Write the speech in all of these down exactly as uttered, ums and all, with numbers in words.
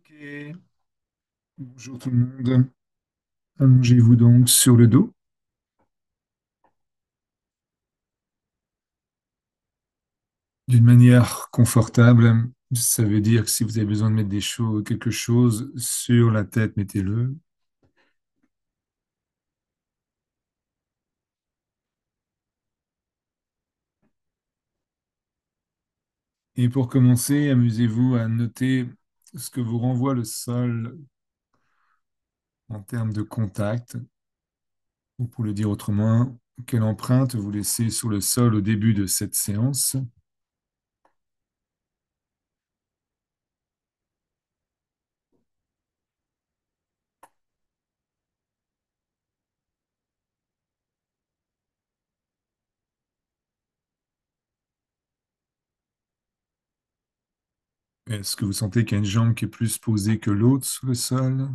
Ok, bonjour tout le monde. Allongez-vous donc sur le dos d'une manière confortable. Ça veut dire que si vous avez besoin de mettre des choses, quelque chose sur la tête, mettez-le. Et pour commencer, amusez-vous à noter ce que vous renvoie le sol en termes de contact, ou pour le dire autrement, quelle empreinte vous laissez sur le sol au début de cette séance. Est-ce que vous sentez qu'il y a une jambe qui est plus posée que l'autre sur le sol?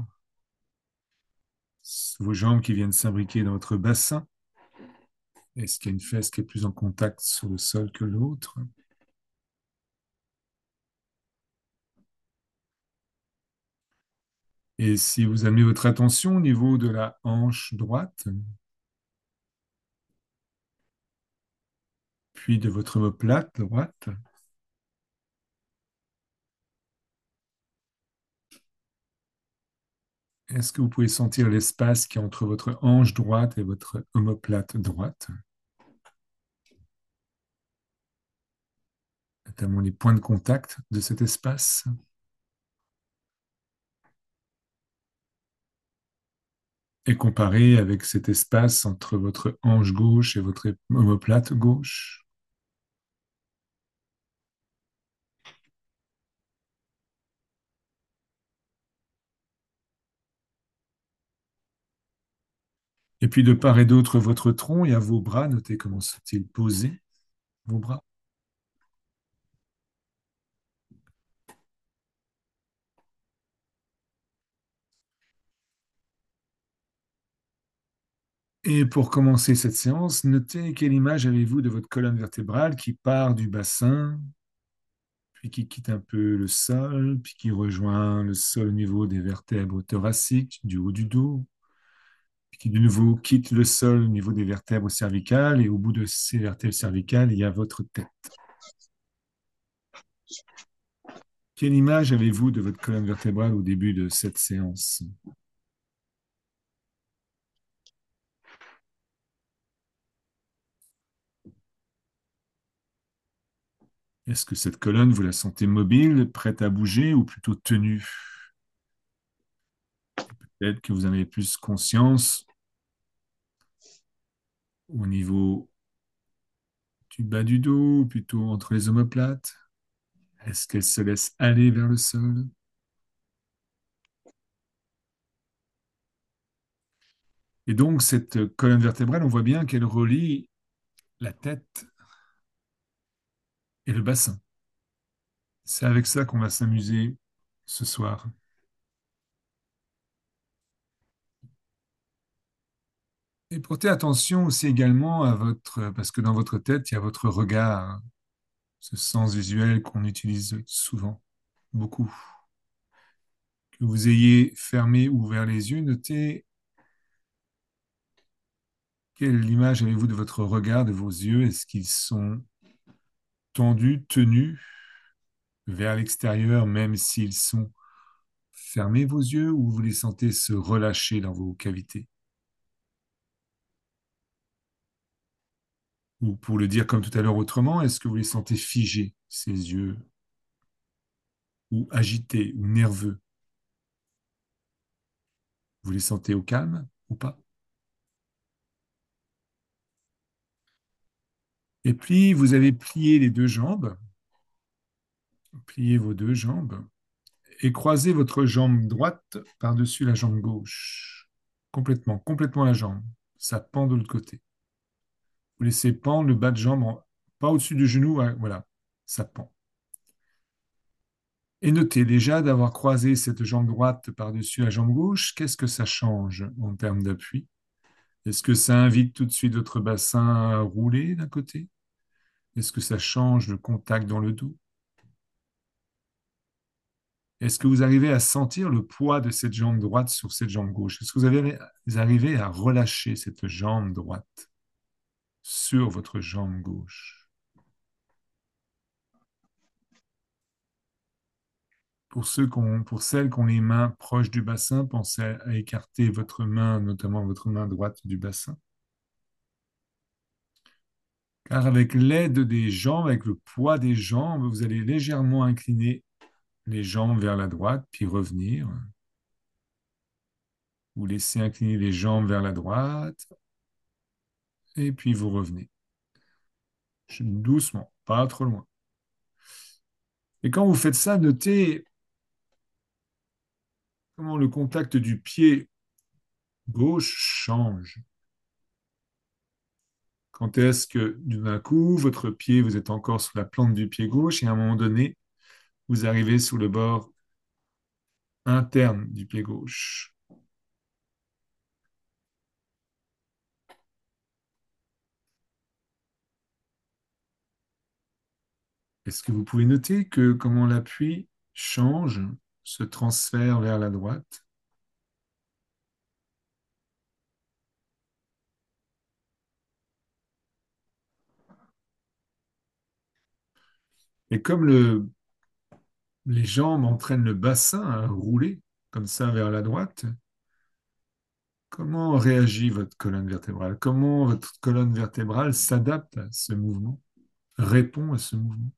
Vos jambes qui viennent s'imbriquer dans votre bassin? Est-ce qu'il y a une fesse qui est plus en contact sur le sol que l'autre? Et si vous amenez votre attention au niveau de la hanche droite, puis de votre omoplate droite, est-ce que vous pouvez sentir l'espace qui est entre votre hanche droite et votre omoplate droite, notamment les points de contact de cet espace? Et comparer avec cet espace entre votre hanche gauche et votre omoplate gauche. Et puis de part et d'autre, votre tronc et à vos bras, notez comment sont-ils posés, vos bras. Et pour commencer cette séance, notez quelle image avez-vous de votre colonne vertébrale qui part du bassin, puis qui quitte un peu le sol, puis qui rejoint le sol au niveau des vertèbres thoraciques, du haut du dos, puis qui de nouveau quitte le sol au niveau des vertèbres cervicales, et au bout de ces vertèbres cervicales, il y a votre tête. Quelle image avez-vous de votre colonne vertébrale au début de cette séance? Est-ce que cette colonne, vous la sentez mobile, prête à bouger ou plutôt tenue? Peut-être que vous en avez plus conscience au niveau du bas du dos, ou plutôt entre les omoplates. Est-ce qu'elle se laisse aller vers le sol? Et donc, cette colonne vertébrale, on voit bien qu'elle relie la tête et le bassin. C'est avec ça qu'on va s'amuser ce soir. Et portez attention aussi également à votre, parce que dans votre tête, il y a votre regard, ce sens visuel qu'on utilise souvent, beaucoup. Que vous ayez fermé ou ouvert les yeux, notez quelle image avez-vous de votre regard, de vos yeux. Est-ce qu'ils sont tendus, tenus vers l'extérieur, même s'ils sont fermés, vos yeux, ou vous les sentez se relâcher dans vos cavités? Ou pour le dire comme tout à l'heure autrement, est-ce que vous les sentez figés, ces yeux, ou agités, ou nerveux? Vous les sentez au calme ou pas? Et puis, vous avez plié les deux jambes, pliez vos deux jambes, et croisez votre jambe droite par-dessus la jambe gauche. Complètement, complètement la jambe. Ça pend de l'autre côté. Vous laissez pendre le bas de jambe, en- pas au-dessus du genou, hein, voilà, ça pend. Et notez déjà d'avoir croisé cette jambe droite par-dessus la jambe gauche, qu'est-ce que ça change en termes d'appui? Est-ce que ça invite tout de suite votre bassin à rouler d'un côté? Est-ce que ça change le contact dans le dos? Est-ce que vous arrivez à sentir le poids de cette jambe droite sur cette jambe gauche? Est-ce que vous avez, vous arrivez à relâcher cette jambe droite sur votre jambe gauche? Pour ceux qui ont- pour celles qui ont les mains proches du bassin, pensez à, à écarter votre main, notamment votre main droite du bassin. Car avec l'aide des jambes, avec le poids des jambes, vous allez légèrement incliner les jambes vers la droite, puis revenir. Vous laissez incliner les jambes vers la droite, et puis vous revenez. Doucement, pas trop loin. Et quand vous faites ça, notez comment le contact du pied gauche change. Quand est-ce que d'un coup, votre pied, vous êtes encore sur la plante du pied gauche et à un moment donné, vous arrivez sur le bord interne du pied gauche. Est-ce que vous pouvez noter que comment l'appui change, se transfère vers la droite? Et comme le, les jambes entraînent le bassin à rouler comme ça vers la droite, comment réagit votre colonne vertébrale? Comment votre colonne vertébrale s'adapte à ce mouvement, répond à ce mouvement?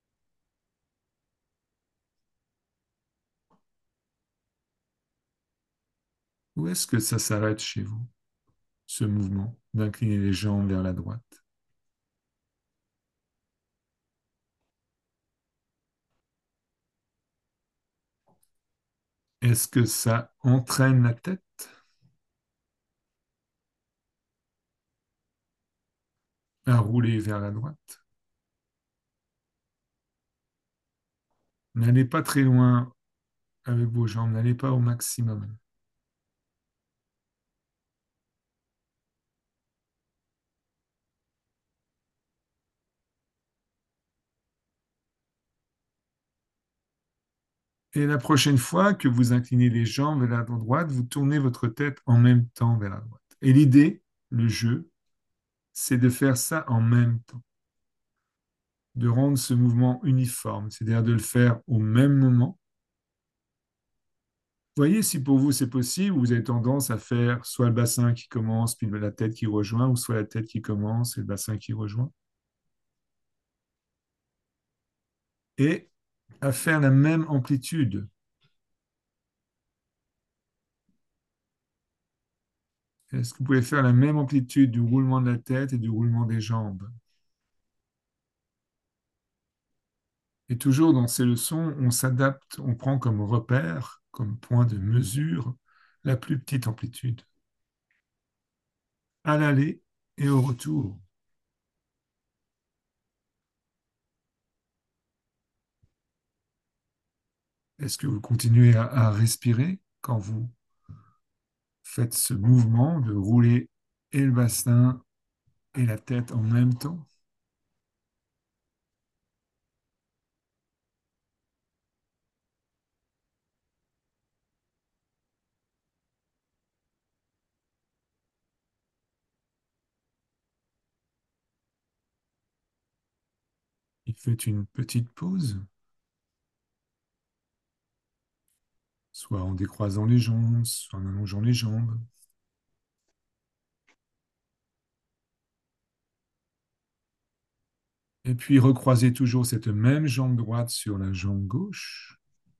Où est-ce que ça s'arrête chez vous, ce mouvement d'incliner les jambes vers la droite? Est-ce que ça entraîne la tête à rouler vers la droite? N'allez pas très loin avec vos jambes, n'allez pas au maximum. Et la prochaine fois que vous inclinez les jambes vers la droite, vous tournez votre tête en même temps vers la droite. Et l'idée, le jeu, c'est de faire ça en même temps, de rendre ce mouvement uniforme, c'est-à-dire de le faire au même moment. Voyez si pour vous c'est possible, vous avez tendance à faire soit le bassin qui commence, puis la tête qui rejoint, ou soit la tête qui commence et le bassin qui rejoint. Et à faire la même amplitude. Est-ce que vous pouvez faire la même amplitude du roulement de la tête et du roulement des jambes? Et toujours dans ces leçons, on s'adapte, on prend comme repère, comme point de mesure, la plus petite amplitude, à l'aller et au retour. Est-ce que vous continuez à, à respirer quand vous faites ce mouvement de rouler et le bassin et la tête en même temps? Il fait une petite pause, soit en décroisant les jambes, soit en allongeant les jambes. Et puis recroisez toujours cette même jambe droite sur la jambe gauche.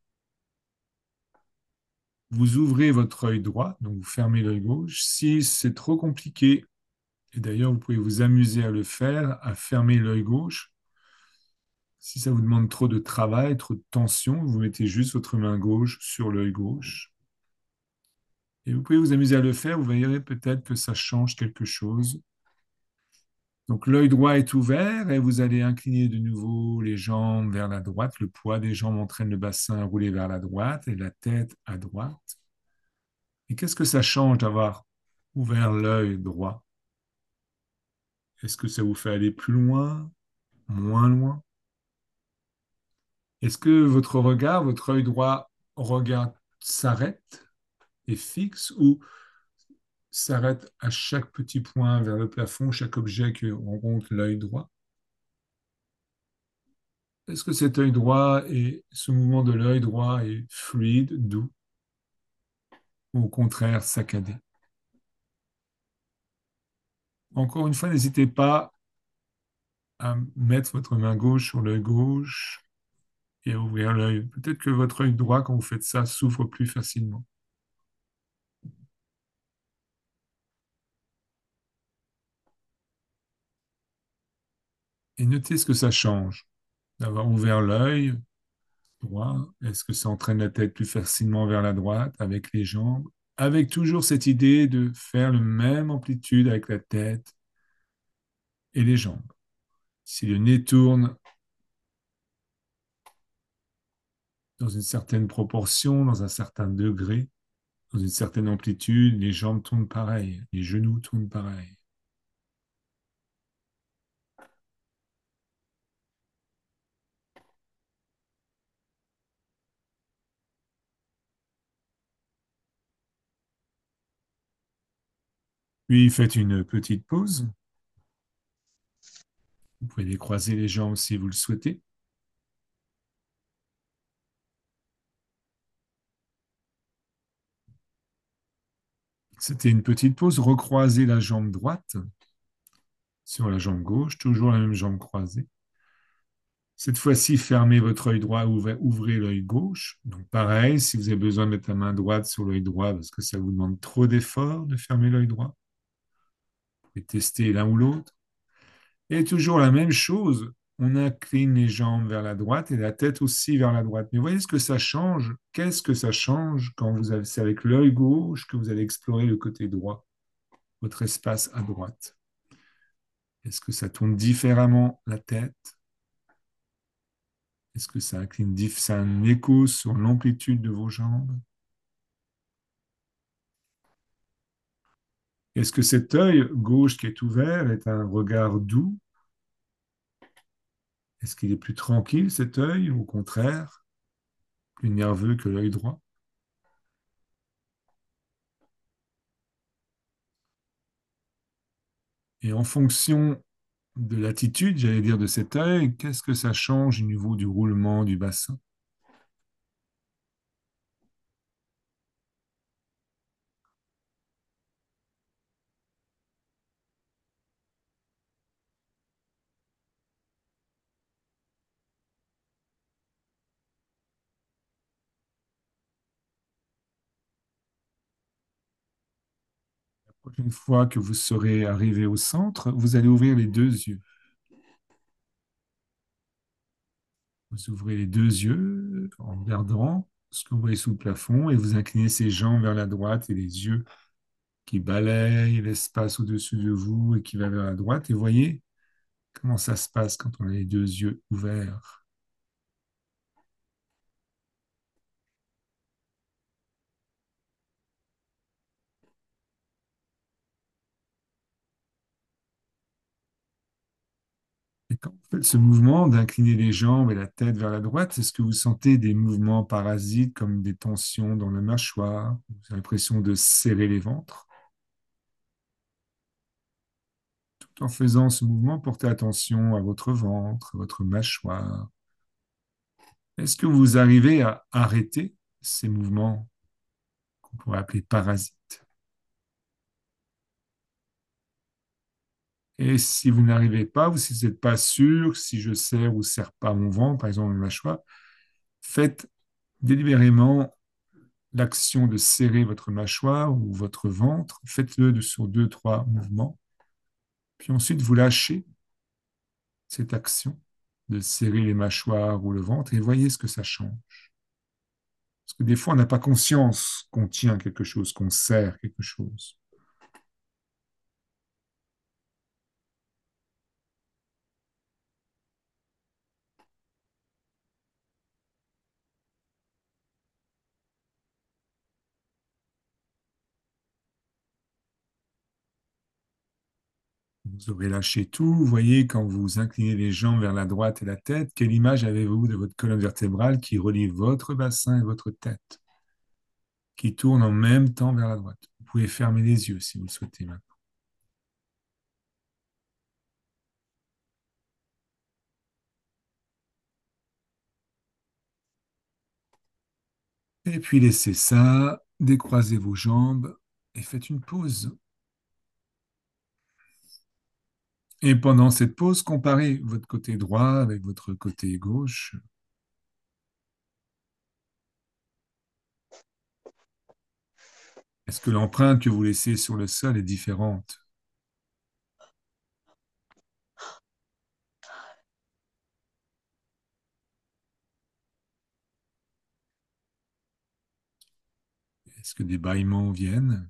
Vous ouvrez votre œil droit, donc vous fermez l'œil gauche. Si c'est trop compliqué, et d'ailleurs vous pouvez vous amuser à le faire, à fermer l'œil gauche. Si ça vous demande trop de travail, trop de tension, vous mettez juste votre main gauche sur l'œil gauche. Et vous pouvez vous amuser à le faire, vous verrez peut-être que ça change quelque chose. Donc l'œil droit est ouvert et vous allez incliner de nouveau les jambes vers la droite. Le poids des jambes entraîne le bassin à rouler vers la droite et la tête à droite. Et qu'est-ce que ça change d'avoir ouvert l'œil droit? Est-ce que ça vous fait aller plus loin, moins loin? Est-ce que votre regard, votre œil droit regard s'arrête et fixe ou s'arrête à chaque petit point vers le plafond, chaque objet que rencontre l'œil droit? Est-ce que cet œil droit et ce mouvement de l'œil droit est fluide, doux, ou au contraire saccadé? Encore une fois, n'hésitez pas à mettre votre main gauche sur l'œil gauche et à ouvrir l'œil. Peut-être que votre œil droit, quand vous faites ça, s'ouvre plus facilement. Et notez ce que ça change d'avoir ouvert l'œil droit. Est-ce que ça entraîne la tête plus facilement vers la droite avec les jambes? Avec toujours cette idée de faire le même amplitude avec la tête et les jambes. Si le nez tourne dans une certaine proportion, dans un certain degré, dans une certaine amplitude, les jambes tournent pareil, les genoux tournent pareil. Puis faites une petite pause. Vous pouvez décroiser les jambes si vous le souhaitez. C'était une petite pause. Recroisez la jambe droite sur la jambe gauche, toujours la même jambe croisée. Cette fois-ci, fermez votre œil droit, ouvrez, ouvrez l'œil gauche. Donc pareil, si vous avez besoin de mettre la main droite sur l'œil droit parce que ça vous demande trop d'effort de fermer l'œil droit, vous pouvez tester l'un ou l'autre. Et toujours la même chose, on incline les jambes vers la droite et la tête aussi vers la droite. Mais voyez ce que ça change. Qu'est-ce que ça change quand vous avez, c'est avec l'œil gauche que vous allez explorer le côté droit, votre espace à droite. Est-ce que ça tourne différemment la tête? Est-ce que ça incline, ça a un écho sur l'amplitude de vos jambes? Est-ce que cet œil gauche qui est ouvert est un regard doux? Est-ce qu'il est plus tranquille, cet œil, ou au contraire, plus nerveux que l'œil droit? Et en fonction de l'attitude, j'allais dire, de cet œil, qu'est-ce que ça change au niveau du roulement du bassin? La prochaine fois que vous serez arrivé au centre, vous allez ouvrir les deux yeux. Vous ouvrez les deux yeux en regardant ce que vous voyez sous le plafond et vous inclinez ses jambes vers la droite et les yeux qui balayent l'espace au-dessus de vous et qui va vers la droite. Et voyez comment ça se passe quand on a les deux yeux ouverts. Et quand vous faites ce mouvement d'incliner les jambes et la tête vers la droite, est-ce que vous sentez des mouvements parasites comme des tensions dans la mâchoire? Vous avez l'impression de serrer les ventres? Tout en faisant ce mouvement, portez attention à votre ventre, à votre mâchoire. Est-ce que vous arrivez à arrêter ces mouvements qu'on pourrait appeler parasites? Et si vous n'arrivez pas, ou si vous n'êtes pas sûr, si je serre ou serre pas mon ventre, par exemple, ma mâchoire, faites délibérément l'action de serrer votre mâchoire ou votre ventre. Faites-le sur deux, trois mouvements. Puis ensuite, vous lâchez cette action de serrer les mâchoires ou le ventre et voyez ce que ça change. Parce que des fois, on n'a pas conscience qu'on tient quelque chose, qu'on serre quelque chose. Vous aurez lâché tout. Vous voyez, quand vous inclinez les jambes vers la droite et la tête, quelle image avez-vous de votre colonne vertébrale qui relie votre bassin et votre tête, qui tourne en même temps vers la droite? Vous pouvez fermer les yeux si vous le souhaitez maintenant. Et puis laissez ça, décroisez vos jambes et faites une pause. Et pendant cette pause, comparez votre côté droit avec votre côté gauche. Est-ce que l'empreinte que vous laissez sur le sol est différente? Est-ce que des bâillements viennent?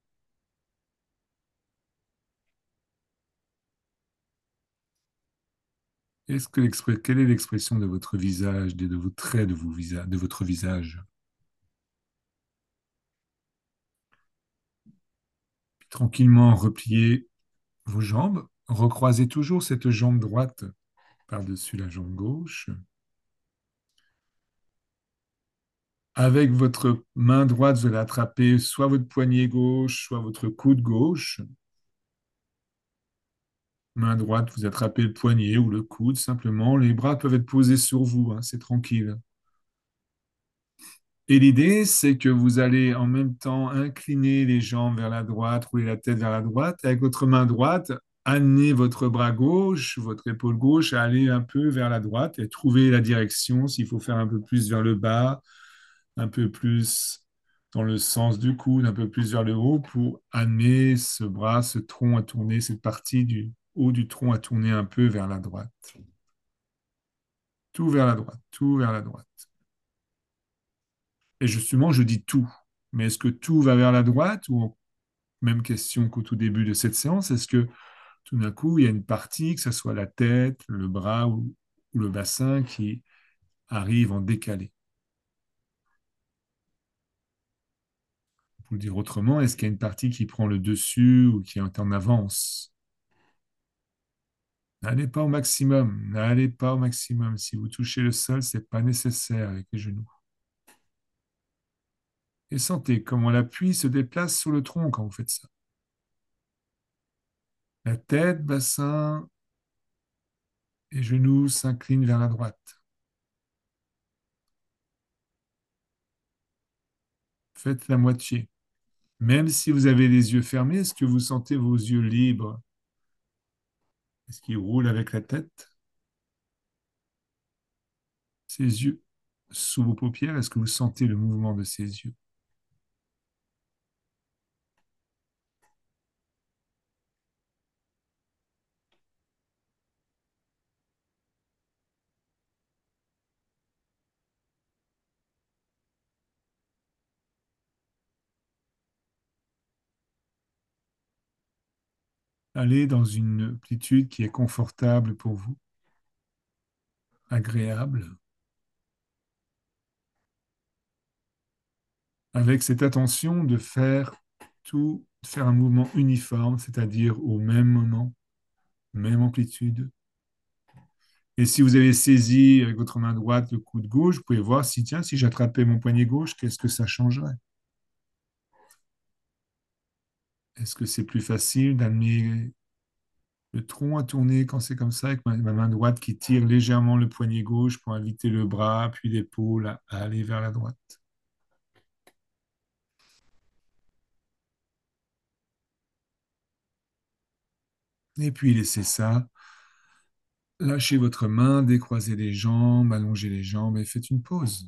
Est-ce que l'expré- Quelle est l'expression de votre visage, de, de vos traits de, vos visa- de votre visage? Puis tranquillement repliez vos jambes, recroisez toujours cette jambe droite par-dessus la jambe gauche. Avec votre main droite, vous allez attraper soit votre poignet gauche, soit votre coude gauche. Main droite, vous attrapez le poignet ou le coude simplement. Les bras peuvent être posés sur vous, hein, c'est tranquille. Et l'idée, c'est que vous allez en même temps incliner les jambes vers la droite, rouler la tête vers la droite, et avec votre main droite, amener votre bras gauche, votre épaule gauche à aller un peu vers la droite et trouver la direction, s'il faut faire un peu plus vers le bas, un peu plus dans le sens du coude, un peu plus vers le haut, pour amener ce bras, ce tronc à tourner, cette partie du haut du tronc à tourner un peu vers la droite. Tout vers la droite, tout vers la droite. Et justement, je dis tout. Mais est-ce que tout va vers la droite ou même question qu'au tout début de cette séance, est-ce que tout d'un coup, il y a une partie, que ce soit la tête, le bras ou, ou le bassin, qui arrive en décalé? Pour le dire autrement, est-ce qu'il y a une partie qui prend le dessus ou qui est en avance? N'allez pas au maximum, n'allez pas au maximum. Si vous touchez le sol, c'est pas nécessaire avec les genoux. Et sentez comment l'appui se déplace sur le tronc quand vous faites ça. La tête, bassin et genoux s'inclinent vers la droite. Faites la moitié. Même si vous avez les yeux fermés, est-ce que vous sentez vos yeux libres? Est-ce qu'ils roulent avec la tête? Ces yeux sous vos paupières, est-ce que vous sentez le mouvement de ces yeux? Allez dans une amplitude qui est confortable pour vous, agréable, avec cette attention de faire tout, faire un mouvement uniforme, c'est-à-dire au même moment, même amplitude. Et si vous avez saisi avec votre main droite le coude gauche, vous pouvez voir si, tiens, si j'attrapais mon poignet gauche, qu'est-ce que ça changerait? Est-ce que c'est plus facile d'amener le tronc à tourner quand c'est comme ça, avec ma, ma main droite qui tire légèrement le poignet gauche pour inviter le bras, puis l'épaule à, à aller vers la droite? Et puis laissez ça. Lâchez votre main, décroisez les jambes, allongez les jambes et faites une pause.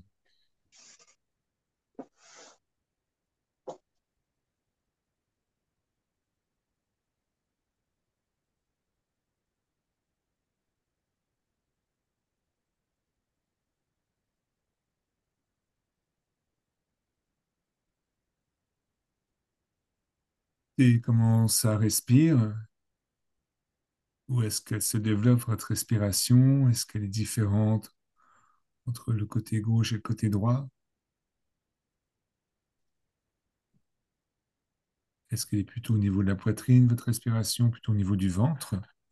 Et comment ça respire? Où est-ce qu'elle se développe, votre respiration? Est-ce qu'elle est différente entre le côté gauche et le côté droit? Est-ce qu'elle est plutôt au niveau de la poitrine, votre respiration, plutôt au niveau du ventre?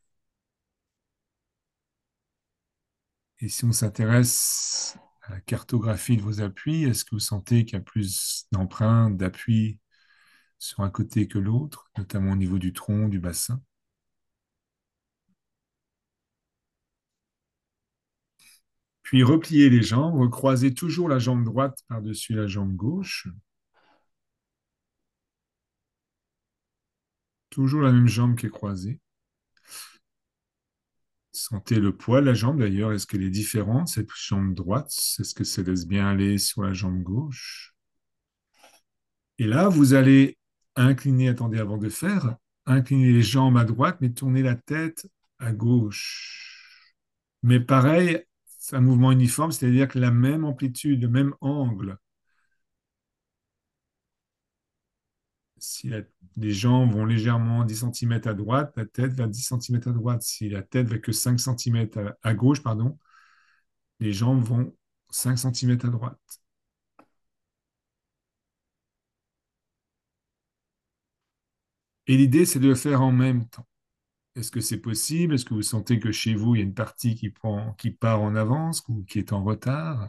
Et si on s'intéresse à la cartographie de vos appuis, est-ce que vous sentez qu'il y a plus d'empreintes, d'appui sur un côté que l'autre, notamment au niveau du tronc, du bassin? Puis repliez les jambes, recroisez toujours la jambe droite par-dessus la jambe gauche, toujours la même jambe qui est croisée. Sentez le poids de la jambe d'ailleurs, est-ce qu'elle est différente, cette jambe droite? Est-ce que ça laisse bien aller sur la jambe gauche? Et là, vous allez incliner, attendez avant de faire, incliner les jambes à droite, mais tourner la tête à gauche. Mais pareil, c'est un mouvement uniforme, c'est-à-dire que la même amplitude, le même angle. Si la- les jambes vont légèrement dix centimètres à droite, la tête va dix centimètres à droite. Si la tête va que cinq centimètres à, à gauche, pardon, les jambes vont cinq centimètres à droite. Et l'idée, c'est de le faire en même temps. Est-ce que c'est possible? Est-ce que vous sentez que chez vous, il y a une partie qui prend, qui part en avance ou qui est en retard?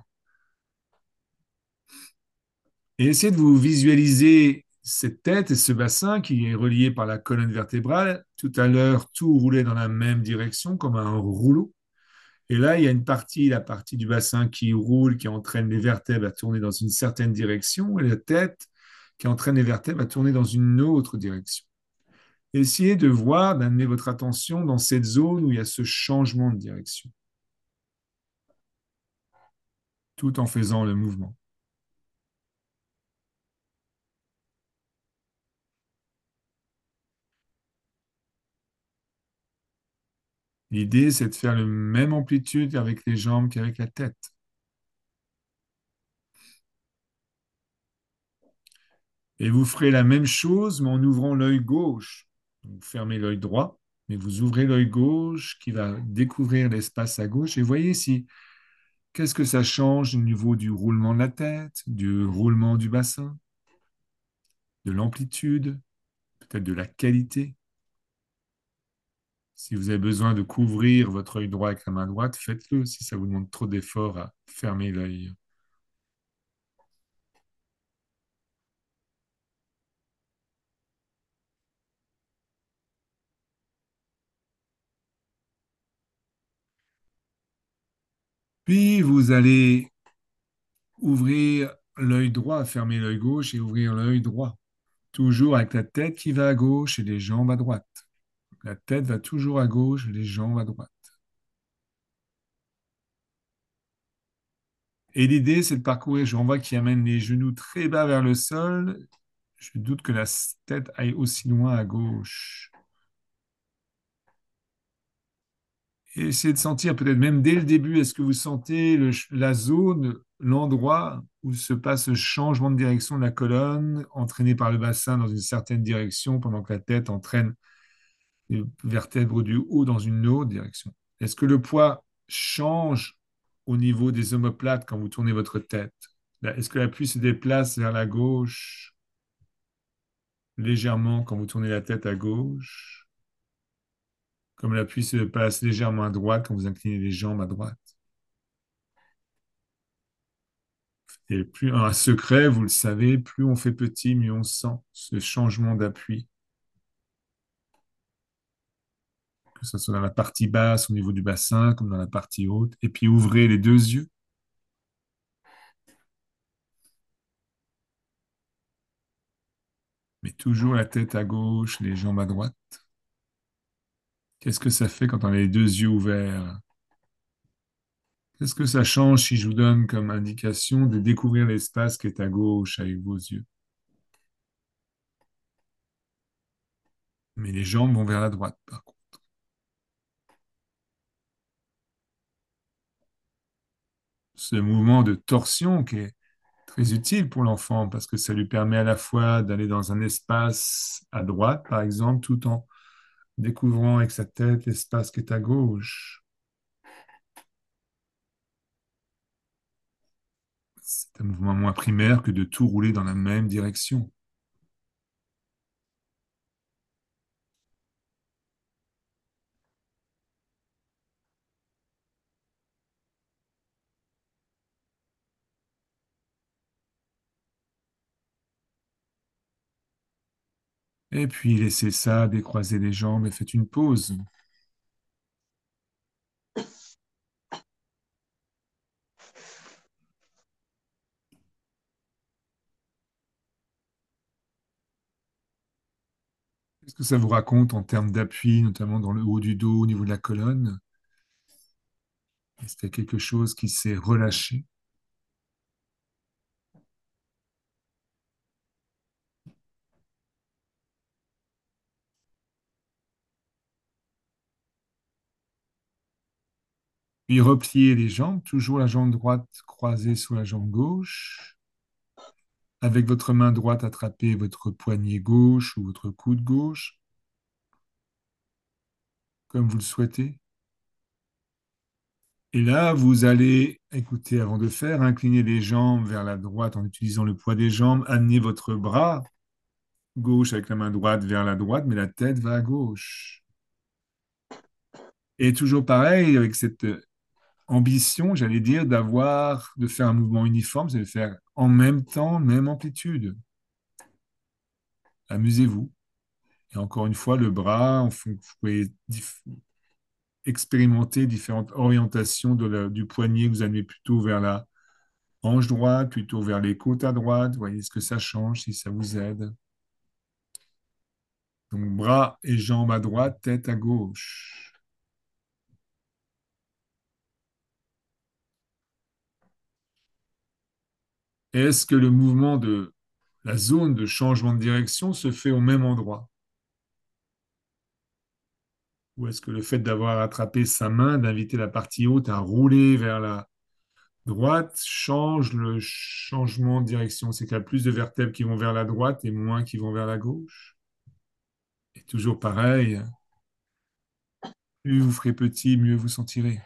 Et essayez de vous visualiser cette tête et ce bassin qui est relié par la colonne vertébrale. Tout à l'heure, tout roulait dans la même direction, comme un rouleau. Et là, il y a une partie, la partie du bassin qui roule, qui entraîne les vertèbres à tourner dans une certaine direction, et la tête qui entraîne les vertèbres à tourner dans une autre direction. Essayez de voir, d'amener votre attention dans cette zone où il y a ce changement de direction, tout en faisant le mouvement. L'idée, c'est de faire la même amplitude avec les jambes qu'avec la tête. Et vous ferez la même chose, mais en ouvrant l'œil gauche. Vous fermez l'œil droit, mais vous ouvrez l'œil gauche qui va découvrir l'espace à gauche. Et voyez si qu'est-ce que ça change au niveau du roulement de la tête, du roulement du bassin, de l'amplitude, peut-être de la qualité. Si vous avez besoin de couvrir votre œil droit avec la main droite, faites-le. Si ça vous demande trop d'efforts à fermer l'œil. Puis vous allez ouvrir l'œil droit, fermer l'œil gauche et ouvrir l'œil droit. Toujours avec la tête qui va à gauche et les jambes à droite. La tête va toujours à gauche, les jambes à droite. Et l'idée, c'est de parcourir, je vois qui amène les genoux très bas vers le sol. Je doute que la tête aille aussi loin à gauche. Et essayez de sentir, peut-être même dès le début, est-ce que vous sentez le- la zone, l'endroit où se passe le changement de direction de la colonne, entraîné par le bassin dans une certaine direction, pendant que la tête entraîne les vertèbres du haut dans une autre direction. Est-ce que le poids change au niveau des omoplates quand vous tournez votre tête? Là, est-ce que l'appui se déplace vers la gauche légèrement quand vous tournez la tête à gauche, comme l'appui se passe légèrement à droite quand vous inclinez les jambes à droite? Et plus un secret, vous le savez, plus on fait petit, mieux on sent ce changement d'appui, que ce soit dans la partie basse, au niveau du bassin, comme dans la partie haute. Et puis ouvrez les deux yeux, mais toujours la tête à gauche, les jambes à droite. Qu'est-ce que ça fait quand on a les deux yeux ouverts? Qu'est-ce que ça change si je vous donne comme indication de découvrir l'espace qui est à gauche avec vos yeux? Mais les jambes vont vers la droite, par contre. Ce mouvement de torsion qui est très utile pour l'enfant parce que ça lui permet à la fois d'aller dans un espace à droite, par exemple, tout en découvrant avec sa tête l'espace qui est à gauche. C'est un mouvement moins primaire que de tout rouler dans la même direction. Et puis laissez ça, décroisez les jambes et faites une pause. Qu'est-ce que ça vous raconte en termes d'appui, notamment dans le haut du dos, au niveau de la colonne? Est-ce qu'il y a quelque chose qui s'est relâché? Puis repliez les jambes, toujours la jambe droite croisée sur la jambe gauche. Avec votre main droite, attrapez votre poignet gauche ou votre coude gauche, comme vous le souhaitez. Et là, vous allez, écoutez, avant de faire, incliner les jambes vers la droite en utilisant le poids des jambes. Amenez votre bras gauche avec la main droite vers la droite, mais la tête va à gauche. Et toujours pareil, avec cette ambition, j'allais dire, d'avoir, de faire un mouvement uniforme, c'est de faire en même temps, même amplitude. Amusez-vous. Et encore une fois, le bras, en fon- vous pouvez dif- expérimenter différentes orientations de la- du poignet. Vous allez plutôt vers la hanche droite, plutôt vers les côtes à droite. Voyez ce que ça change, si ça vous aide. Donc, bras et jambes à droite, tête à gauche. Est-ce que le mouvement de la zone de changement de direction se fait au même endroit? Ou est-ce que le fait d'avoir attrapé sa main, d'inviter la partie haute à rouler vers la droite, change le changement de direction? C'est qu'il y a plus de vertèbres qui vont vers la droite et moins qui vont vers la gauche. Et toujours pareil, plus vous ferez petit, mieux vous sentirez.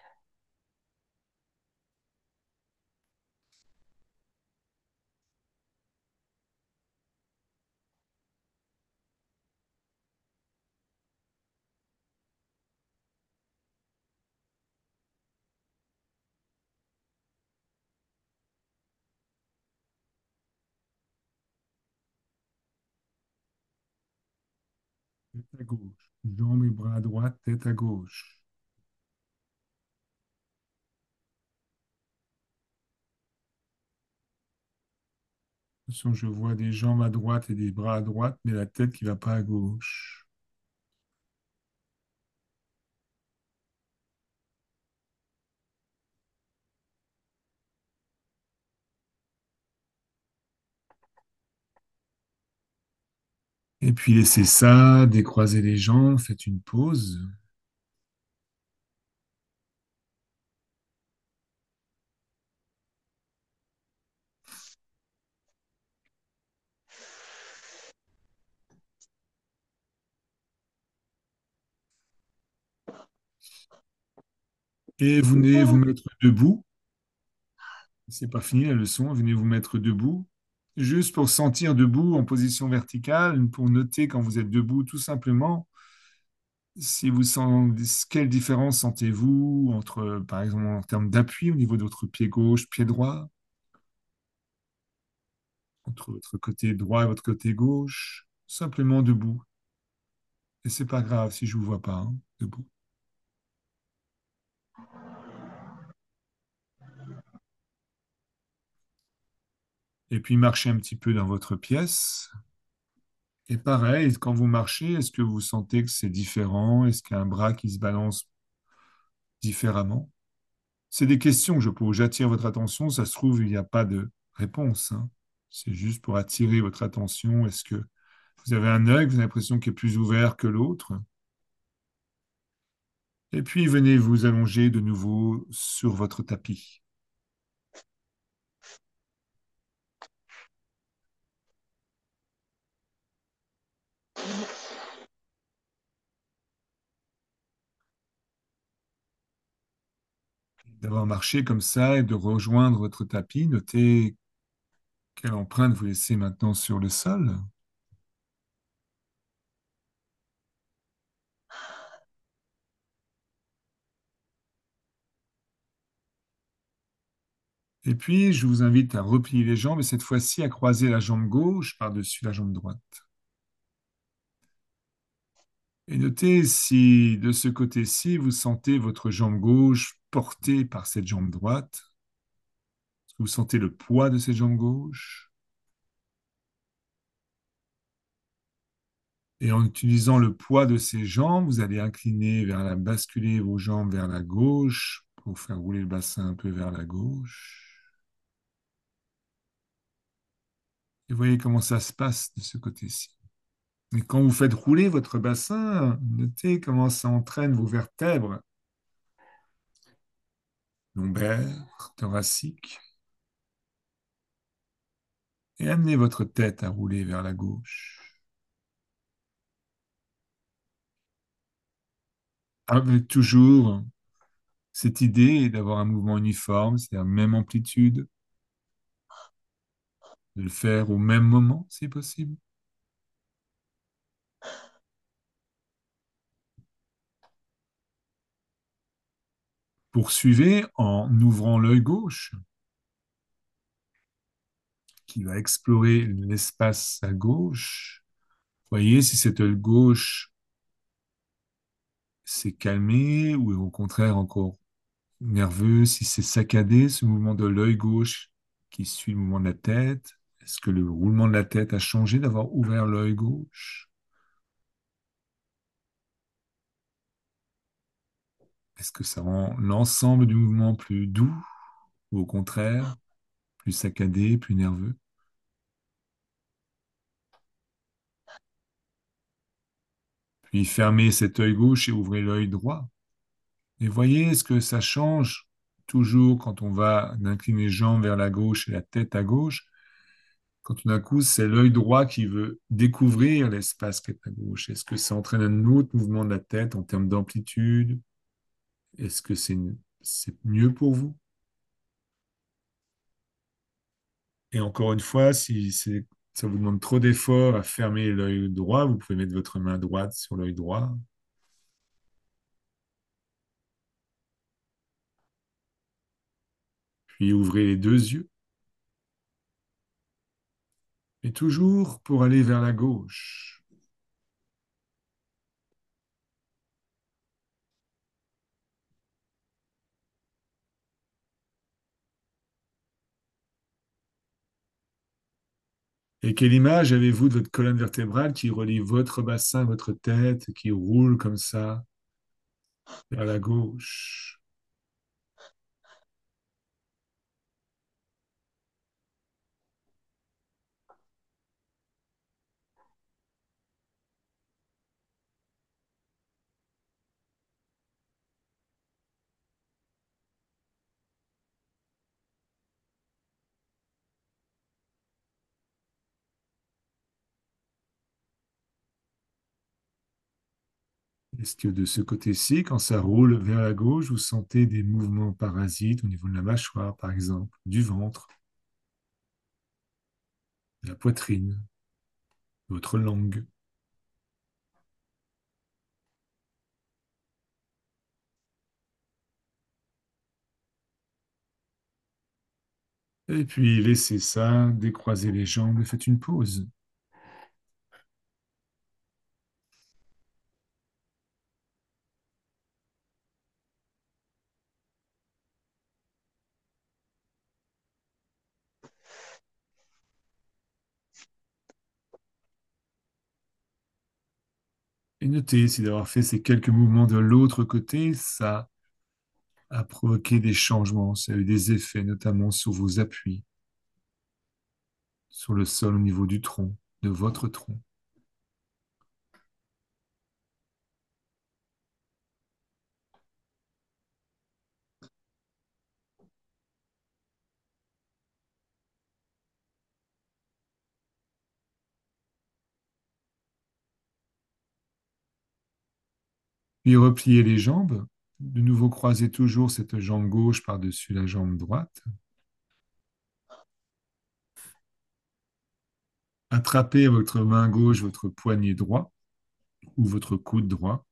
Tête à gauche. Jambes et bras à droite, tête à gauche. Attention, je vois des jambes à droite et des bras à droite, mais la tête qui va pas à gauche. Et puis laissez ça, décroisez les jambes, faites une pause. Et vous venez vous mettre debout. C'est pas fini la leçon. Venez vous mettre debout. Juste pour sentir debout en position verticale, pour noter quand vous êtes debout, tout simplement, si vous sentez, quelle différence sentez-vous entre, par exemple, en termes d'appui au niveau de votre pied gauche, pied droit, entre votre côté droit et votre côté gauche, simplement debout. Et c'est pas grave si je vous vois pas, hein, debout. Et puis marchez un petit peu dans votre pièce. Et pareil, quand vous marchez, est-ce que vous sentez que c'est différent? Est-ce qu'il y a un bras qui se balance différemment? C'est des questions que je pose. J'attire votre attention. Ça se trouve, il n'y a pas de réponse, hein. C'est juste pour attirer votre attention. Est-ce que vous avez un œil, vous avez l'impression qu'il est plus ouvert que l'autre? Et puis venez vous allonger de nouveau sur votre tapis. D'avoir marché comme ça et de rejoindre votre tapis, notez quelle empreinte vous laissez maintenant sur le sol. Et puis, je vous invite à replier les jambes et cette fois-ci à croiser la jambe gauche par-dessus la jambe droite. Et notez si de ce côté-ci, vous sentez votre jambe gauche portée par cette jambe droite. Est-ce que vous sentez le poids de cette jambe gauche? Et en utilisant le poids de ces jambes, vous allez incliner vers la, basculer vos jambes vers la gauche pour faire rouler le bassin un peu vers la gauche. Et voyez comment ça se passe de ce côté-ci. Et quand vous faites rouler votre bassin, notez comment ça entraîne vos vertèbres lombaires, thoraciques, et amenez votre tête à rouler vers la gauche. Avec toujours cette idée d'avoir un mouvement uniforme, c'est-à-dire même amplitude, de le faire au même moment si possible. Poursuivez en ouvrant l'œil gauche, qui va explorer l'espace à gauche. Voyez si cet œil gauche s'est calmé ou au contraire encore nerveux, si c'est saccadé, ce mouvement de l'œil gauche qui suit le mouvement de la tête. Est-ce que le roulement de la tête a changé d'avoir ouvert l'œil gauche? Est-ce que ça rend l'ensemble du mouvement plus doux ou au contraire plus saccadé, plus nerveux? Puis fermez cet œil gauche et ouvrez l'œil droit. Et voyez ce que ça change toujours quand on va incliner les jambes vers la gauche et la tête à gauche. Quand tout d'un coup, c'est l'œil droit qui veut découvrir l'espace qui est à gauche. Est-ce que ça entraîne un autre mouvement de la tête en termes d'amplitude? Est-ce que c'est c'est mieux pour vous? Et encore une fois, si c'est, ça vous demande trop d'efforts à fermer l'œil droit, vous pouvez mettre votre main droite sur l'œil droit. Puis ouvrez les deux yeux. Et toujours pour aller vers la gauche. Et quelle image avez-vous de votre colonne vertébrale qui relie votre bassin, votre tête, qui roule comme ça vers la gauche? Est-ce que de ce côté-ci, quand ça roule vers la gauche, vous sentez des mouvements parasites au niveau de la mâchoire, par exemple, du ventre, de la poitrine, de votre langue? Et puis laissez ça, décroisez les jambes et faites une pause. Et notez si d'avoir fait ces quelques mouvements de l'autre côté, ça a provoqué des changements, ça a eu des effets, notamment sur vos appuis, sur le sol au niveau du tronc, de votre tronc. Puis repliez les jambes. De nouveau, croisez toujours cette jambe gauche par-dessus la jambe droite. Attrapez votre main gauche, votre poignet droit ou votre coude droit.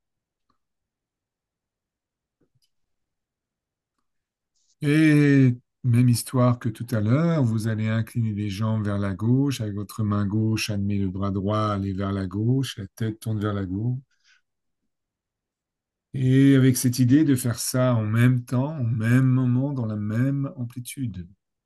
Et même histoire que tout à l'heure, vous allez incliner les jambes vers la gauche. Avec votre main gauche, amenez le bras droit, allez vers la gauche. La tête tourne vers la gauche. Et avec cette idée de faire ça en même temps, au même moment, dans la même amplitude.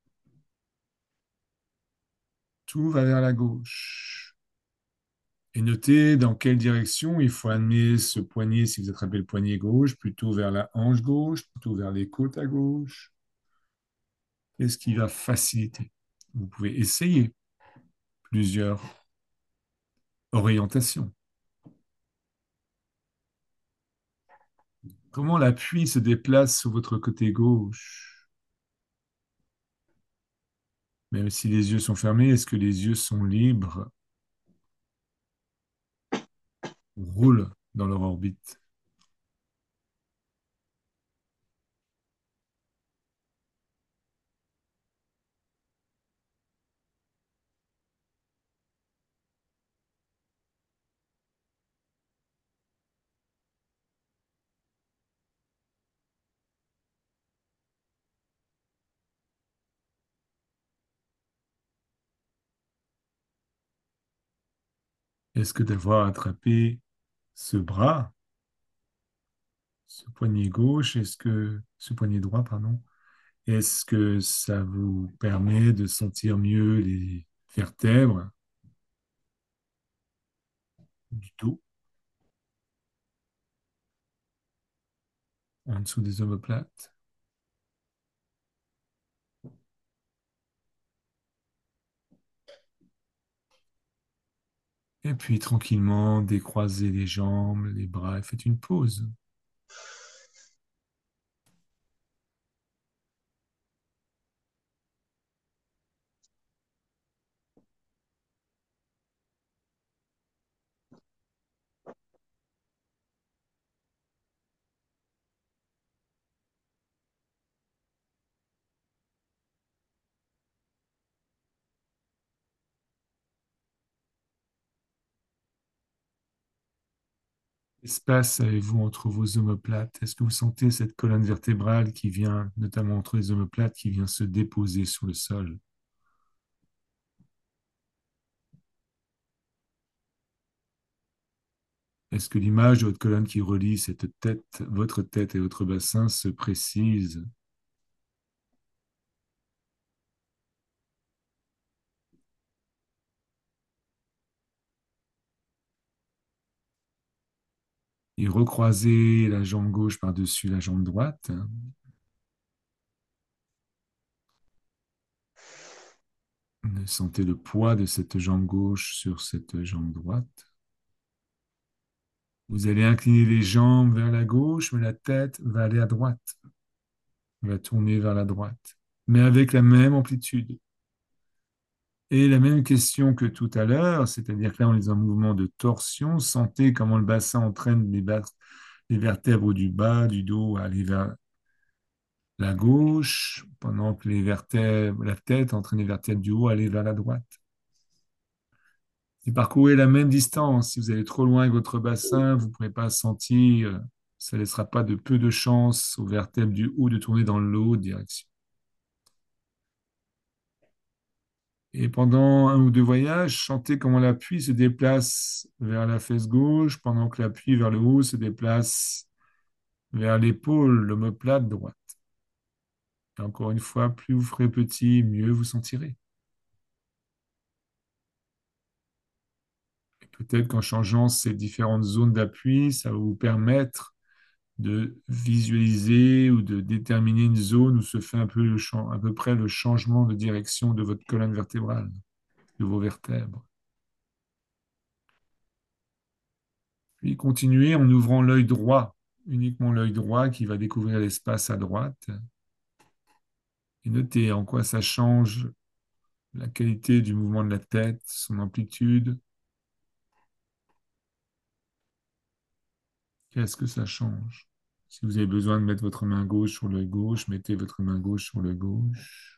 Tout va vers la gauche. Et notez dans quelle direction il faut amener ce poignet, si vous attrapez le poignet gauche, plutôt vers la hanche gauche, plutôt vers les côtes à gauche. Qu'est-ce qui va faciliter? Vous pouvez essayer plusieurs orientations. Comment l'appui se déplace sur votre côté gauche? Même si les yeux sont fermés, est-ce que les yeux sont libres? Roulent dans leur orbite. Est-ce que d'avoir attrapé ce bras, ce poignet gauche, est-ce que ce poignet droit, pardon, est-ce que ça vous permet de sentir mieux les vertèbres du dos en dessous des omoplates? Et puis tranquillement décroisez les jambes, les bras et faites une pause. L'espace avez-vous entre vos omoplates? Est-ce que vous sentez cette colonne vertébrale qui vient, notamment entre les omoplates, qui vient se déposer sur le sol? Est-ce que l'image de votre colonne qui relie cette tête, votre tête et votre bassin se précise? Et recroisez la jambe gauche par-dessus la jambe droite. Sentez le poids de cette jambe gauche sur cette jambe droite. Vous allez incliner les jambes vers la gauche, mais la tête va aller à droite, va tourner vers la droite, mais avec la même amplitude. Et la même question que tout à l'heure, c'est-à-dire que là, on est en mouvement de torsion. Sentez comment le bassin entraîne les, bas- les vertèbres du bas, du dos, à aller vers la gauche, pendant que les vertèbres, la tête entraîne les vertèbres du haut à aller vers la droite. Et parcourez la même distance. Si vous allez trop loin avec votre bassin, vous ne pourrez pas sentir. Ça ne laissera pas de peu de chance aux vertèbres du haut de tourner dans l'autre direction. Et pendant un ou deux voyages, sentez comment l'appui se déplace vers la fesse gauche, pendant que l'appui vers le haut se déplace vers l'épaule, l'omoplate droite. Et encore une fois, plus vous ferez petit, mieux vous sentirez. Et peut-être qu'en changeant ces différentes zones d'appui, ça va vous permettre de visualiser ou de déterminer une zone où se fait un peu le champ, à peu près le changement de direction de votre colonne vertébrale, de vos vertèbres. Puis continuez en ouvrant l'œil droit, uniquement l'œil droit qui va découvrir l'espace à droite. Et notez en quoi ça change la qualité du mouvement de la tête, son amplitude. Qu'est-ce que ça change? Si vous avez besoin de mettre votre main gauche sur l'œil gauche, mettez votre main gauche sur l'œil gauche.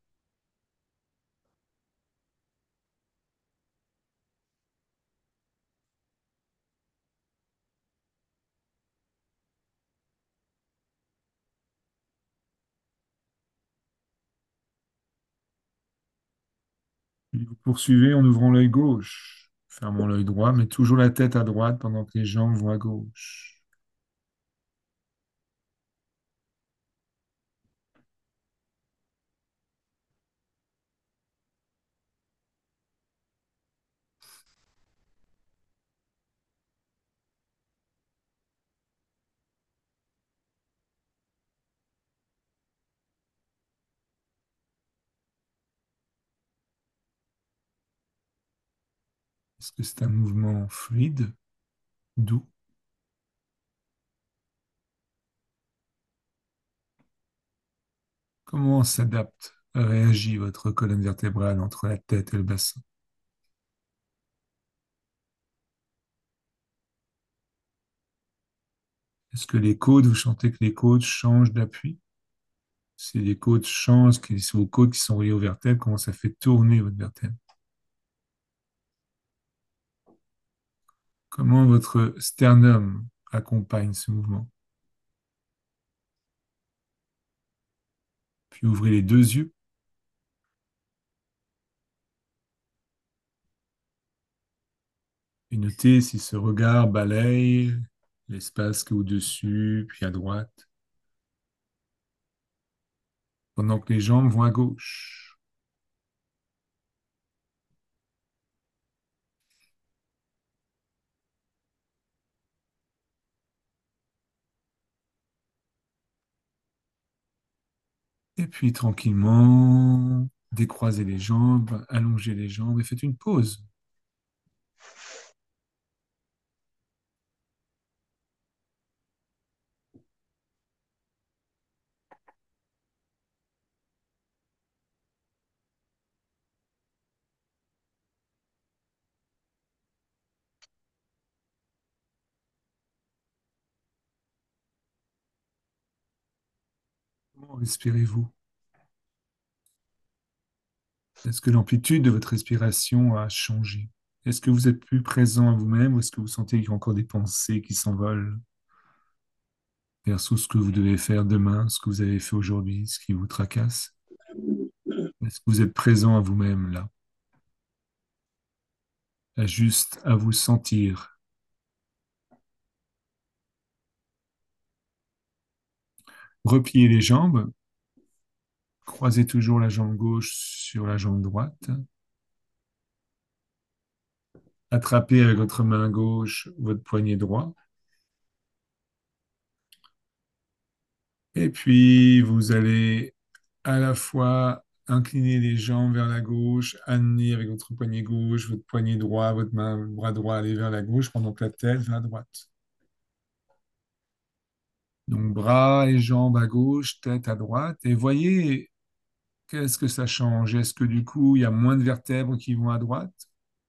Puis vous poursuivez en ouvrant l'œil gauche, fermant l'œil droit, mais toujours la tête à droite pendant que les jambes vont à gauche. Est-ce que c'est un mouvement fluide, doux? Comment s'adapte, réagit votre colonne vertébrale entre la tête et le bassin? Est-ce que les côtes, vous sentez que les côtes changent d'appui? Si les côtes changent, que c'est vos côtes qui sont reliées aux vertèbres, comment ça fait tourner votre vertèbre? Comment votre sternum accompagne ce mouvement? Puis ouvrez les deux yeux et notez si ce regard balaye l'espace qui est au-dessus, puis à droite, pendant que les jambes vont à gauche. Et puis tranquillement, décroisez les jambes, allongez les jambes et faites une pause. Comment respirez-vous? Est-ce que l'amplitude de votre respiration a changé? Est-ce que vous êtes plus présent à vous-même ou est-ce que vous sentez qu'il y a encore des pensées qui s'envolent versus ce que vous devez faire demain, ce que vous avez fait aujourd'hui, ce qui vous tracasse? Est-ce que vous êtes présent à vous-même là, à juste à vous sentir? Repliez les jambes, croisez toujours la jambe gauche sur la jambe droite, attrapez avec votre main gauche votre poignet droit, et puis vous allez à la fois incliner les jambes vers la gauche, amener avec votre poignet gauche, votre poignet droit, votre main, bras droit aller vers la gauche pendant que la tête va à droite. Donc bras et jambes à gauche, tête à droite, et voyez qu'est-ce que ça change. Est-ce que du coup il y a moins de vertèbres qui vont à droite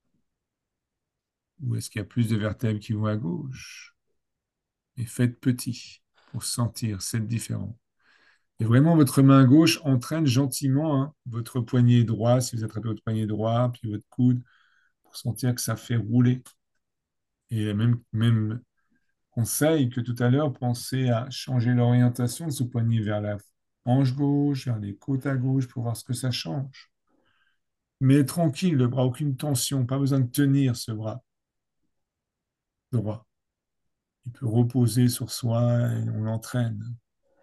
ou est-ce qu'il y a plus de vertèbres qui vont à gauche? Et faites petit pour sentir cette différence. Et vraiment, votre main gauche entraîne gentiment hein, votre poignet droit, si vous attrapez votre poignet droit, puis votre coude, pour sentir que ça fait rouler. Et même, même conseil que tout à l'heure, pensez à changer l'orientation de ce poignet vers la hanche gauche, vers les côtes à gauche, pour voir ce que ça change. Mais tranquille, le bras, aucune tension, pas besoin de tenir ce bras droit. Il peut reposer sur soi et on l'entraîne.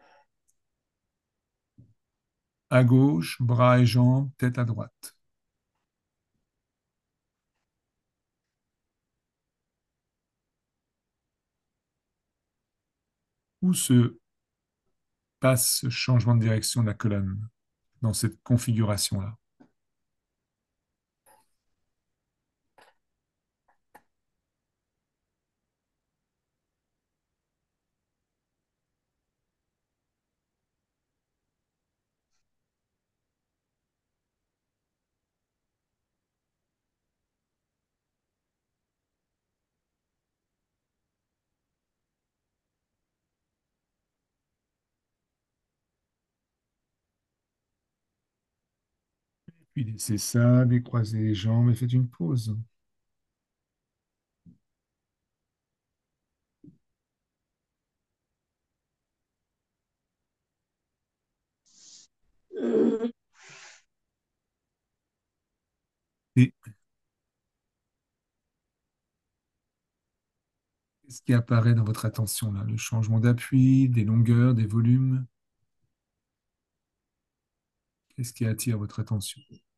À gauche, bras et jambes, tête à droite. Où se passe ce changement de direction de la colonne dans cette configuration-là? Puis laissez ça, décroisez les jambes et faites une pause. Et qu'est-ce qui apparaît dans votre attention là? Le changement d'appui, des longueurs, des volumes? Qu'est-ce qui attire votre attention?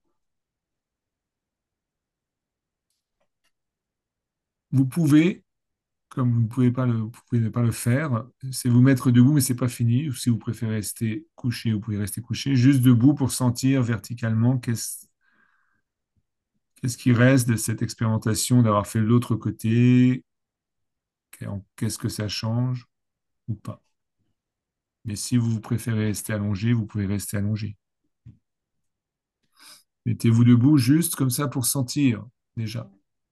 Vous pouvez, comme vous ne pouvez pas le, vous pouvez ne pas le faire, c'est vous mettre debout, mais c'est pas fini. Ou si vous préférez rester couché, vous pouvez rester couché, juste debout pour sentir verticalement qu'est-ce Qu'est-ce qui reste de cette expérimentation d'avoir fait l'autre côté? Qu'est-ce que ça change ou pas? Mais si vous préférez rester allongé, vous pouvez rester allongé. Mettez-vous debout juste comme ça pour sentir déjà.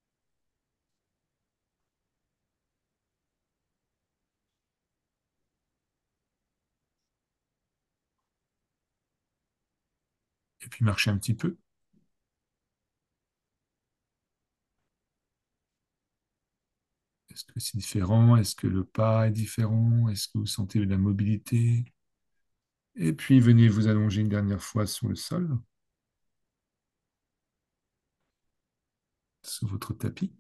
Et puis marchez un petit peu. Est-ce que c'est différent? Est-ce que le pas est différent? Est-ce que vous sentez de la mobilité? Et puis venez vous allonger une dernière fois sur le sol, sur votre tapis.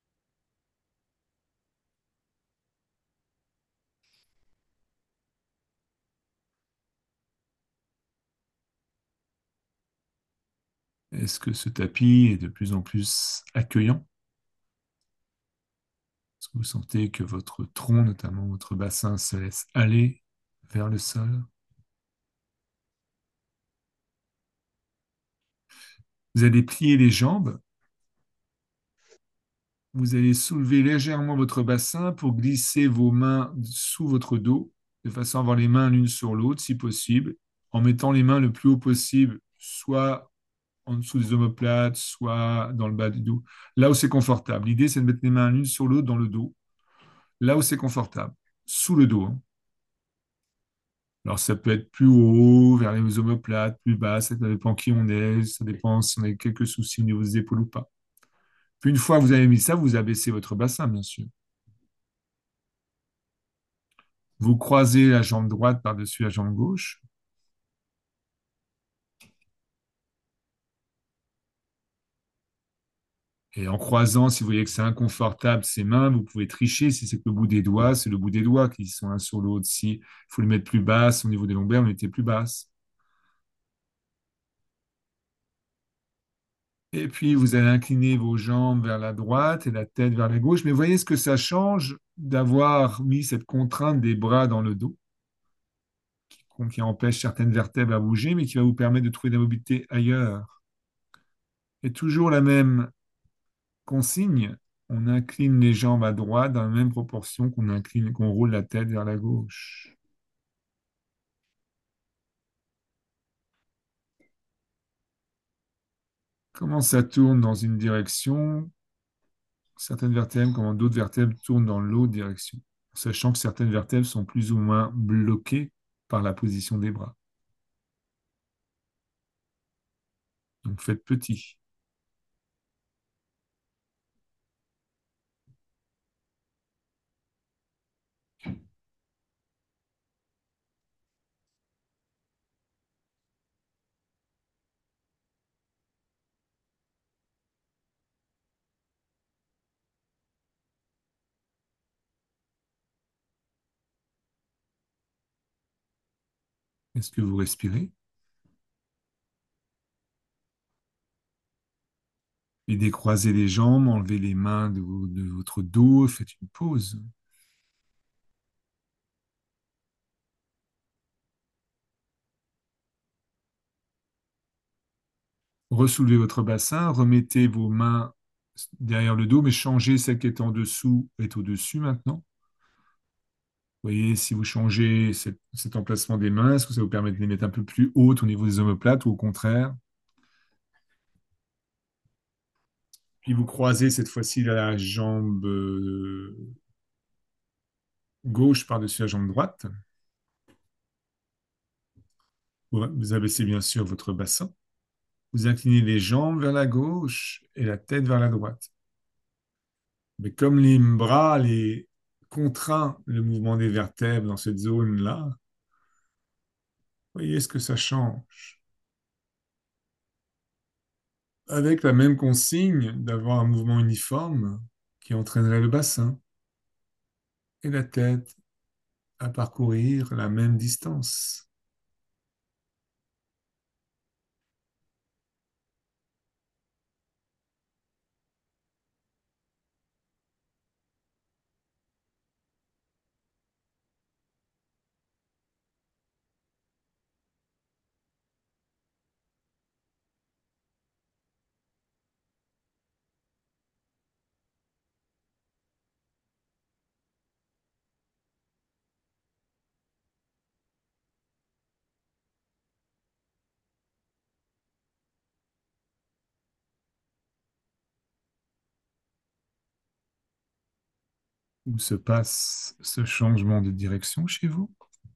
Est-ce que ce tapis est de plus en plus accueillant? Est-ce que vous sentez que votre tronc, notamment votre bassin, se laisse aller vers le sol? Vous allez plier les jambes. Vous allez soulever légèrement votre bassin pour glisser vos mains sous votre dos, de façon à avoir les mains l'une sur l'autre, si possible, en mettant les mains le plus haut possible, soit en dessous des omoplates, soit dans le bas du dos, là où c'est confortable. L'idée, c'est de mettre les mains l'une sur l'autre dans le dos, là où c'est confortable, sous le dos, hein. Alors, ça peut être plus haut, vers les omoplates, plus bas, ça dépend qui on est, ça dépend si on a quelques soucis au niveau des épaules ou pas. Puis, une fois que vous avez mis ça, vous abaissez votre bassin, bien sûr. Vous croisez la jambe droite par-dessus la jambe gauche. Et en croisant, si vous voyez que c'est inconfortable, ces mains, vous pouvez tricher. Si c'est que le bout des doigts, c'est le bout des doigts qui sont l'un sur l'autre. Si il faut le mettre plus basse au niveau des lombaires, vous mettez plus basse. Et puis, vous allez incliner vos jambes vers la droite et la tête vers la gauche. Mais voyez ce que ça change d'avoir mis cette contrainte des bras dans le dos, qui, qui empêche certaines vertèbres à bouger, mais qui va vous permettre de trouver de la mobilité ailleurs. Et toujours la même consigne, on incline les jambes à droite dans la même proportion qu'on incline, qu'on roule la tête vers la gauche. Comment ça tourne dans une direction, certaines vertèbres, comment d'autres vertèbres tournent dans l'autre direction, sachant que certaines vertèbres sont plus ou moins bloquées par la position des bras. Donc faites petit. Est-ce que vous respirez? Et décroisez les jambes, enlevez les mains de, vos- de votre dos, faites une pause. Ressoulevez votre bassin, remettez vos mains derrière le dos, mais changez celle qui est en dessous est au-dessus maintenant. Vous voyez, si vous changez cet, cet emplacement des mains, est-ce que ça vous permet de les mettre un peu plus hautes au niveau des omoplates ou au contraire? Puis vous croisez cette fois-ci la jambe euh, gauche par-dessus la jambe droite. Vous vous abaissez bien sûr votre bassin. Vous inclinez les jambes vers la gauche et la tête vers la droite. Mais comme les bras les contraint le mouvement des vertèbres dans cette zone-là, voyez ce que ça change. Avec la même consigne d'avoir un mouvement uniforme qui entraînerait le bassin et la tête à parcourir la même distance. Où se passe ce changement de direction chez vous?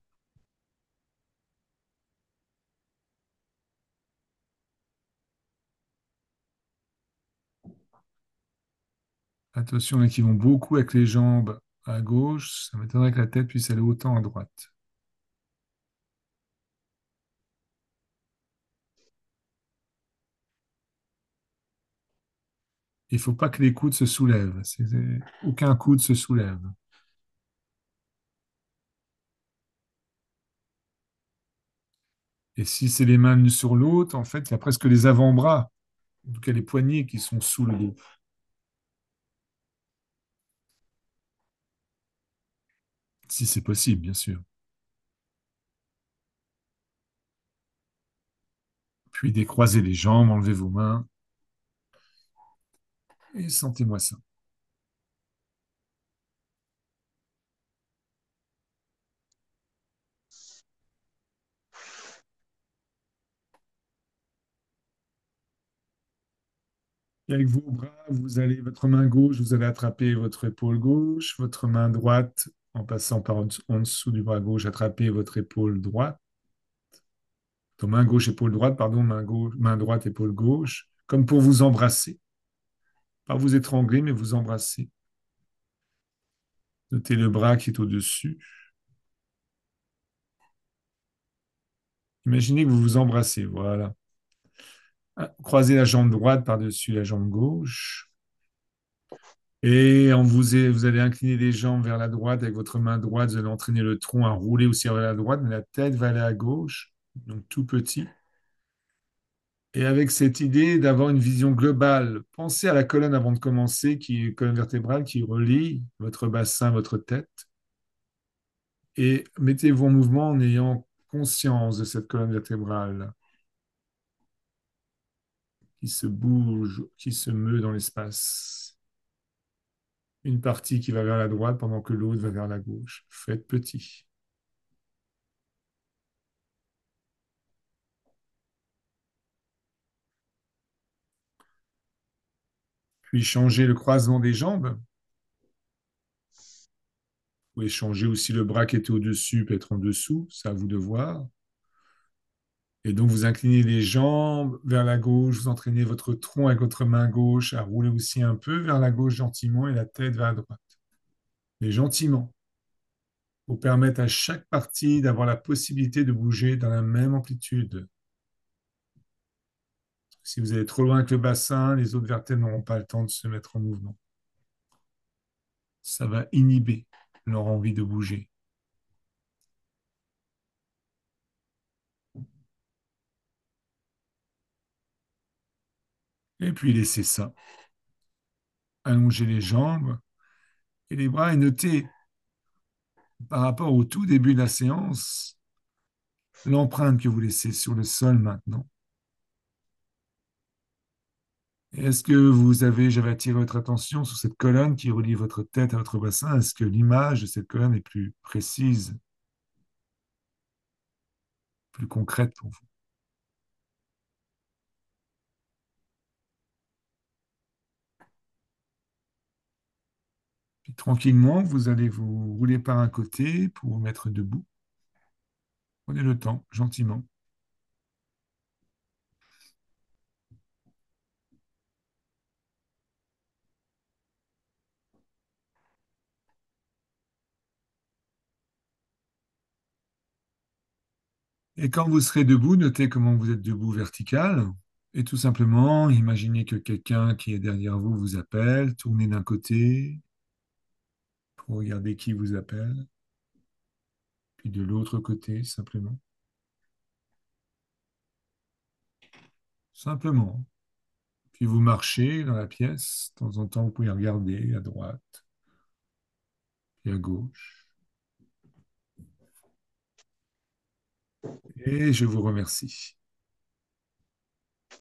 Attention, il y en a qui vont beaucoup avec les jambes à gauche. Ça m'étonnerait que la tête puisse aller autant à droite. Il ne faut pas que les coudes se soulèvent. C'est- Aucun coude se soulève. Et si c'est les mains l'une sur l'autre, en fait, il y a presque les avant-bras, en tout cas les poignets qui sont sous le dos, si c'est possible, bien sûr. Puis décroisez les jambes, enlevez vos mains et sentez-moi ça. Et avec vos bras, vous allez, votre main gauche, vous allez attraper votre épaule gauche, votre main droite, en passant par en dessous en dessous du bras gauche, attrapez votre épaule droite. Donc, main gauche, épaule droite, pardon, main gauche, main droite, épaule gauche, comme pour vous embrasser. Pas vous étrangler, mais vous embrasser. Notez le bras qui est au-dessus. Imaginez que vous vous embrassez, voilà. Ah, croisez la jambe droite par-dessus la jambe gauche. Et en vous, vous allez incliner les jambes vers la droite avec votre main droite. Vous allez entraîner le tronc à rouler aussi vers la droite, mais la tête va aller à gauche, donc tout petit. Et avec cette idée d'avoir une vision globale, pensez à la colonne avant de commencer, qui est colonne vertébrale qui relie votre bassin, votre tête. Et mettez-vous en mouvement en ayant conscience de cette colonne vertébrale qui se bouge, qui se meut dans l'espace. Une partie qui va vers la droite pendant que l'autre va vers la gauche. Faites petit. Puis changez le croisement des jambes. Vous pouvez changer aussi le bras qui était au-dessus, peut être en dessous, c'est à vous de voir. Et donc vous inclinez les jambes vers la gauche, vous entraînez votre tronc avec votre main gauche à rouler aussi un peu vers la gauche gentiment et la tête vers la droite. Mais gentiment, pour permettre à chaque partie d'avoir la possibilité de bouger dans la même amplitude. Si vous allez trop loin avec le bassin, les autres vertèbres n'auront pas le temps de se mettre en mouvement. Ça va inhiber leur envie de bouger. Et puis laissez ça. Allongez les jambes et les bras et notez par rapport au tout début de la séance l'empreinte que vous laissez sur le sol maintenant. Est-ce que vous avez, j'avais attiré votre attention sur cette colonne qui relie votre tête à votre bassin. Est-ce que l'image de cette colonne est plus précise, plus concrète pour vous? Puis tranquillement, vous allez vous rouler par un côté pour vous mettre debout. Prenez le temps, gentiment. Et quand vous serez debout, notez comment vous êtes debout vertical. Et tout simplement, imaginez que quelqu'un qui est derrière vous vous appelle, tournez d'un côté pour regarder qui vous appelle, puis de l'autre côté, simplement. Simplement. Puis vous marchez dans la pièce. De temps en temps, vous pouvez regarder à droite et à gauche. Et je vous remercie.